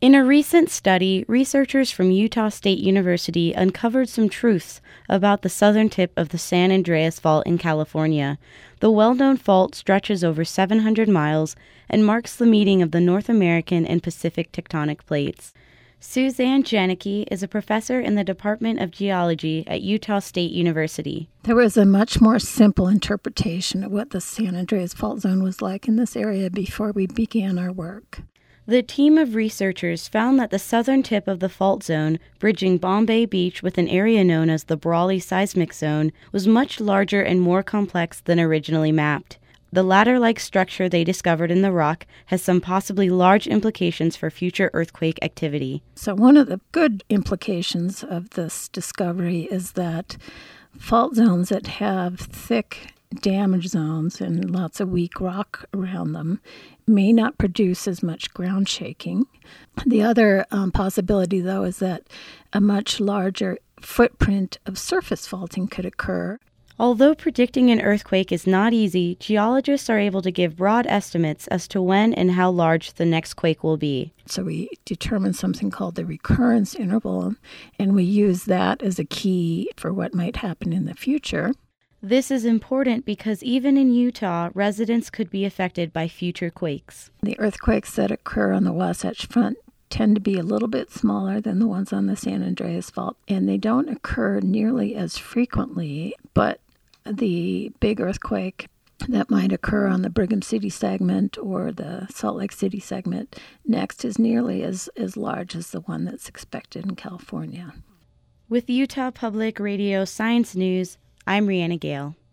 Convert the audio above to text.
In a recent study, researchers from Utah State University uncovered some truths about the southern tip of the San Andreas Fault in California. The well-known fault stretches over 700 miles and marks the meeting of the North American and Pacific tectonic plates. Suzanne Janicki is a professor in the Department of Geology at Utah State University. There was a much more simple interpretation of what the San Andreas Fault Zone was like in this area before we began our work. The team of researchers found that the southern tip of the fault zone, bridging Bombay Beach with an area known as the Brawley Seismic Zone, was much larger and more complex than originally mapped. The ladder-like structure they discovered in the rock has some possibly large implications for future earthquake activity. So one of the good implications of this discovery is that fault zones that have thick damage zones and lots of weak rock around them may not produce as much ground shaking. The other possibility, though, is that a much larger footprint of surface faulting could occur. Although predicting an earthquake is not easy, geologists are able to give broad estimates as to when and how large the next quake will be. So we determine something called the recurrence interval, and we use that as a key for what might happen in the future. This is important because even in Utah, residents could be affected by future quakes. The earthquakes that occur on the Wasatch Front tend to be a little bit smaller than the ones on the San Andreas Fault, and they don't occur nearly as frequently, but the big earthquake that might occur on the Brigham City segment or the Salt Lake City segment next is nearly as large as the one that's expected in California. With Utah Public Radio Science News, I'm Rhianna Gale.